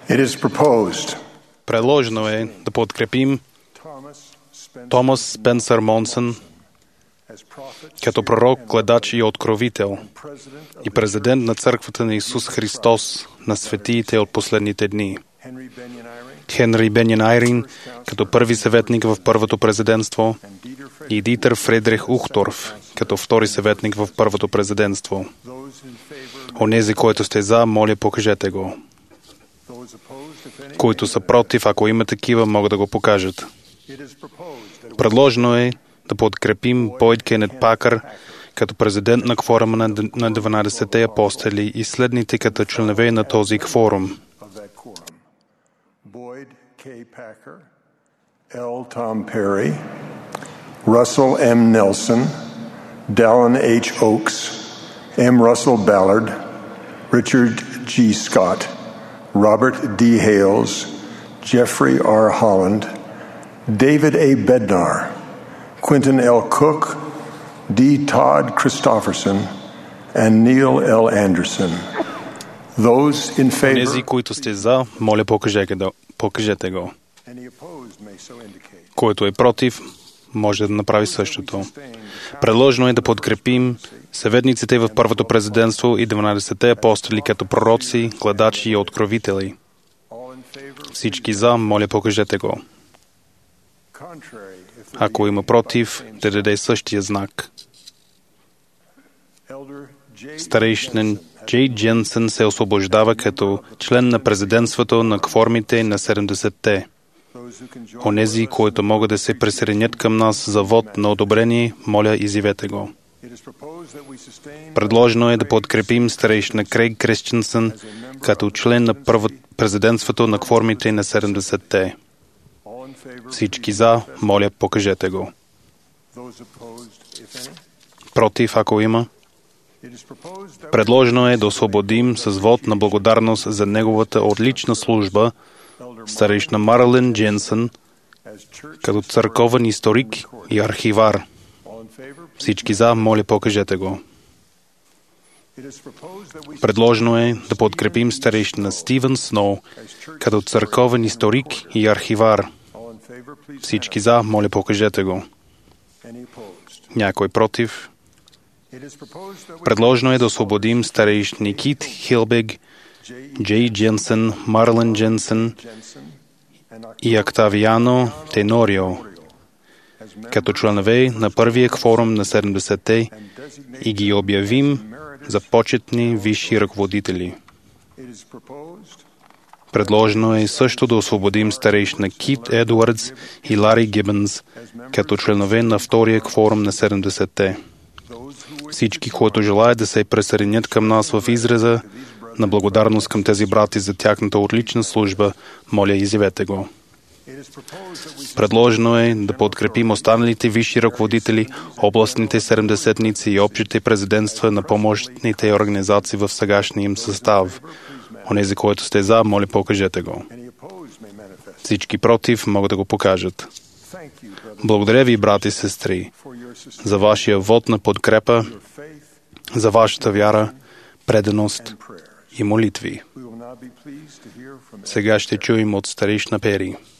It is proposed Предложено е да подкрепим Томас Спенсър Монсън като пророк, гледач и откровител и президент на Църквата на Исус Христос на светиите от последните дни. Хенри Бенин Айрин като първи съветник в първото президентство и Дитър Фридрих Ухторф като втори съветник в първото президентство. Онези, които сте за, моля, покажете го. Които са против, ако има такива, могат да го покажат. Предложено е да подкрепим Бойд Кенет Пакър като президент на кворума на 12-те апостoli и следните като членове на този кворум. Boyd K. Packer, L. Tom Perry, Russell M. Nelson, Dallin H. Oaks, M. Russell Ballard, Richard G. Scott, Robert D. Hales, Jeffrey R. Holland, David A. Bednar, Quentin L. Cook, D. Todd Christofferson, and Neil L. Anderson. Those in favor. Онези, които сте за, моля, покажете го. Който е против, може да направи същото. Предложено е да подкрепим съветниците в първото президентство и 12-те апостоли като пророци, гледачи и откровители. Всички за, моля, покажете го. Ако има против, да даде същия знак. Старейшин Джей Дженсън се освобождава като член на президентството на кворумите на 70-те. Онези, които могат да се присъединят към нас за вод на одобрение, моля, изявете го. Предложено е да подкрепим старейшина Крейг Кристенсън като член на президентството на кворумите на 70-те. Всички за, моля, покажете го. Против, ако има. Предложено е да освободим с вод на благодарност за неговата отлична служба старейшина Марлин Дженсън като църковен историк и архивар. Всички за, моля, покажете го. Предложено е да подкрепим старейшина Стивен Сноу като църковен историк и архивар. Всички за, моля, покажете го. Някой против? Предложено е да освободим старейшини Кит Хилбег, Джей Дженсън, Марлин Дженсън и Октавиано Тенорио като членове на първия кворум на 70-те и ги обявим за почетни висши ръководители. Предложено е също да освободим старейшина Кит Едуардс и Лари Гибънс като членове на втория кворум на 70-те. Всички, които желаят да се присъединят към нас в израза на благодарност към тези брати за тяхната отлична служба, моля, изявете го. Предложено е да подкрепим останалите висши ръководители, областните 70-ници и общите президентства на помощните организации в сегашния им състав. Онези, които сте за, моля, покажете го. Всички против могат да го покажат. Благодаря ви, брати и сестри, за вашия вод на подкрепа, за вашата вяра, преданост и молитви. Сега ще чуем от старейшина Пери.